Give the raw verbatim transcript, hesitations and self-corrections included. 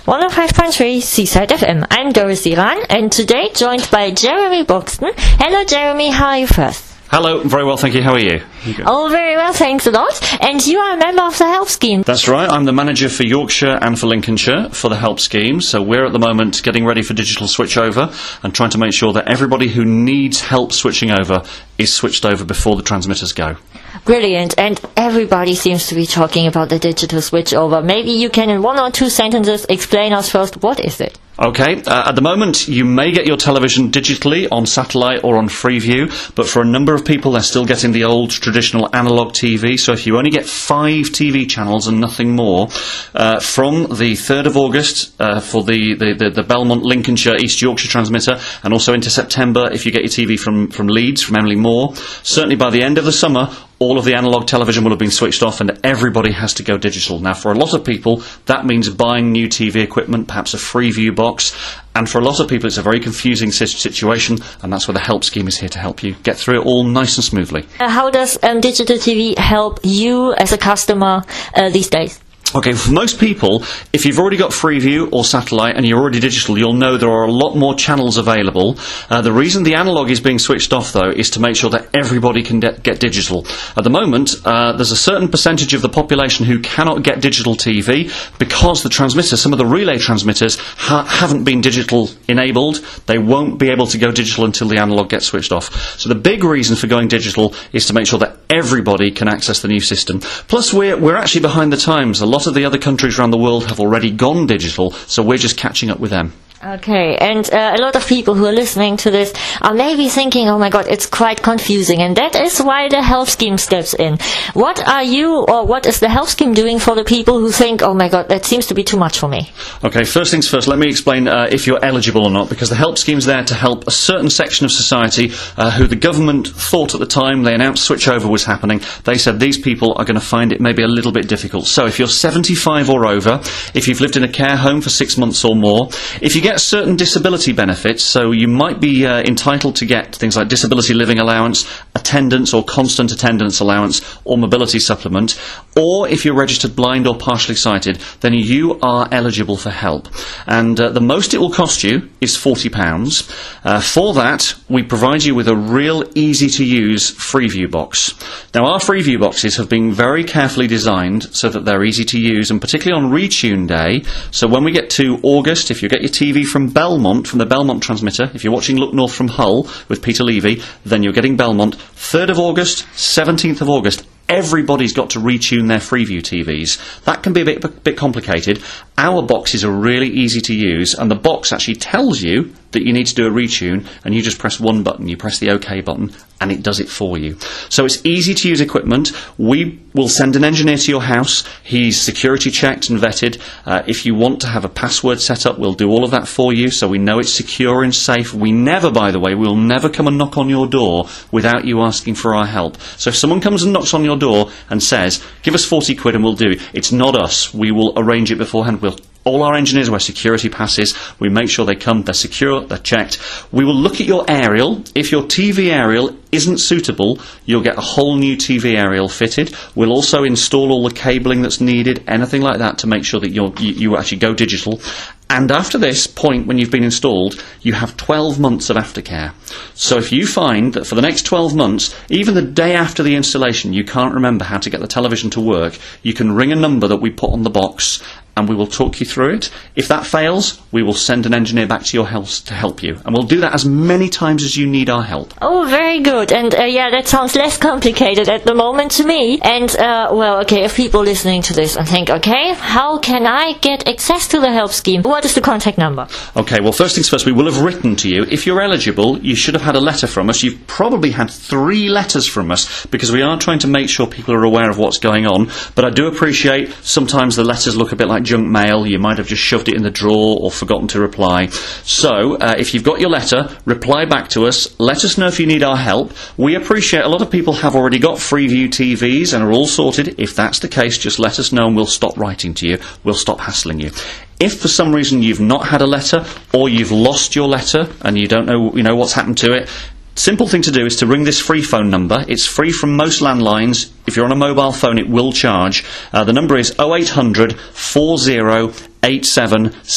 one oh five point three Seaside F M. I'm Doris Iran, and today joined by Jeremy Buxton. Hello Jeremy, how are you first? Hello, very well, thank you. How are you? Oh, very well, thanks a lot. And you are a member of the HELP scheme. That's right, I'm the manager for Yorkshire and for Lincolnshire for the HELP scheme. So we're at the moment getting ready for digital switchover and trying to make sure that everybody who needs help switching over is switched over before the transmitters go. Brilliant, and everybody seems to be talking about the digital switchover. Maybe you can, in one or two sentences, explain us first, what is it? Okay, uh, at the moment you may get your television digitally on satellite or on Freeview, but for a number of people they're still getting the old traditional analogue T V, so if you only get five T V channels and nothing more, uh, from the third of August uh, for the, the, the, the Belmont Lincolnshire East Yorkshire transmitter, and also into September if you get your T V from, from Leeds, from Emily Moore, certainly by the end of the summer all of the analogue television will have been switched off and everybody has to go digital. Now, for a lot of people, that means buying new T V equipment, perhaps a Freeview box, and for a lot of people it's a very confusing situation, and that's where the HELP scheme is here to help you get through it all nice and smoothly. Uh, how does um, digital T V help you as a customer uh, these days? Okay, for most people, if you've already got Freeview or satellite and you're already digital, you'll know there are a lot more channels available. Uh, the reason the analogue is being switched off, though, is to make sure that everybody can de- get digital. At the moment, uh, there's a certain percentage of the population who cannot get digital T V because the transmitters, some of the relay transmitters, ha- haven't been digital enabled. They won't be able to go digital until the analogue gets switched off. So the big reason for going digital is to make sure that everybody can access the new system. Plus, we're, we're actually behind the times. A lot A lot of the other countries around the world have already gone digital, so we're just catching up with them. Okay, and uh, a lot of people who are listening to this are maybe thinking, oh my god, it's quite confusing, and that is why the HELP scheme steps in. What are you, or what is the HELP scheme doing for the people who think, oh my god, that seems to be too much for me? Okay, first things first, let me explain uh, if you're eligible or not, because the HELP scheme is there to help a certain section of society uh, who the government thought at the time they announced switchover was happening, they said these people are going to find it maybe a little bit difficult. So if you're seventy-five or over, if you've lived in a care home for six months or more, if you get certain disability benefits, so you might be uh, entitled to get things like disability living allowance, attendance or constant attendance allowance, or mobility supplement, or if you're registered blind or partially sighted, then you are eligible for help. And uh, the most it will cost you is forty pounds. Uh, for that, we provide you with a real easy-to-use Freeview box. Now, our Freeview boxes have been very carefully designed so that they're easy to use, and particularly on Retune Day, so when we get to August, if you get your T V from Belmont, from the Belmont transmitter, if you're watching Look North from Hull with Peter Levy, then you're getting Belmont. third of August, seventeenth of August, everybody's got to retune their Freeview T Vs. That can be a bit, a bit complicated. Our boxes are really easy to use, and the box actually tells you that you need to do a retune, and you just press one button, you press the OK button, and it does it for you. So it's easy to use equipment. We will send an engineer to your house. He's security checked and vetted. Uh, if you want to have a password set up, we'll do all of that for you, so we know it's secure and safe. We never, by the way, we'll never come and knock on your door without you asking for our help. So if someone comes and knocks on your door and says, give us forty quid and we'll do it, it's not us. We will arrange it beforehand. We'll All our engineers wear security passes. We make sure they come, they're secure, they're checked. We will look at your aerial. If your T V aerial isn't suitable, you'll get a whole new T V aerial fitted. We'll also install all the cabling that's needed, anything like that, to make sure that you're, you, you actually go digital. And after this point, when you've been installed, you have twelve months of aftercare. So if you find that for the next twelve months, even the day after the installation, you can't remember how to get the television to work, you can ring a number that we put on the box, and we will talk you through it. If that fails, we will send an engineer back to your house to help you. And we'll do that as many times as you need our help. Oh, very good. And uh, yeah, that sounds less complicated at the moment to me. And, uh, well, okay, if people listening to this and think, okay, how can I get access to the HELP scheme? What is the contact number? Okay, well, first things first, we will have written to you. If you're eligible, you should have had a letter from us. You've probably had three letters from us, because we are trying to make sure people are aware of what's going on. But I do appreciate sometimes the letters look a bit like junk mail. You might have just shoved it in the drawer or forgotten to reply. So uh, if you've got your letter, reply back to us. Let us know if you need our help. We appreciate a lot of people have already got Freeview T Vs and are all sorted. If that's the case, just let us know and we'll stop writing to you. We'll stop hassling you. If for some reason you've not had a letter, or you've lost your letter and you don't know, you know what's happened to it, simple thing to do is to ring this free phone number. It's free from most landlines. If you're on a mobile phone, it will charge. Uh, the number is oh eight hundred, four oh, eight seven